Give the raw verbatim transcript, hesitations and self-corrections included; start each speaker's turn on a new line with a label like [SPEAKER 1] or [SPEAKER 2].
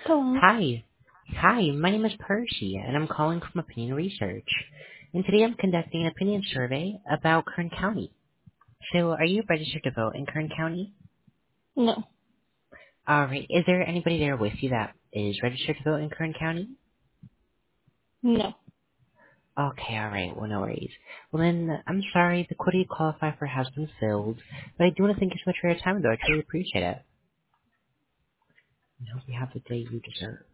[SPEAKER 1] Hello.
[SPEAKER 2] Hi. Hi, my name is Percy, and I'm calling from Opinion Research. And today I'm conducting an opinion survey about Kern County. So, are you registered to vote in Kern County?
[SPEAKER 1] No.
[SPEAKER 2] Alright, is there anybody there with you that is registered to vote in Kern County?
[SPEAKER 1] No.
[SPEAKER 2] Okay, alright, well, no worries. Well then, I'm sorry, the quota you qualify for has been filled, but I do want to thank you so much for your time, though. I truly appreciate it. I hope you have the day you deserve.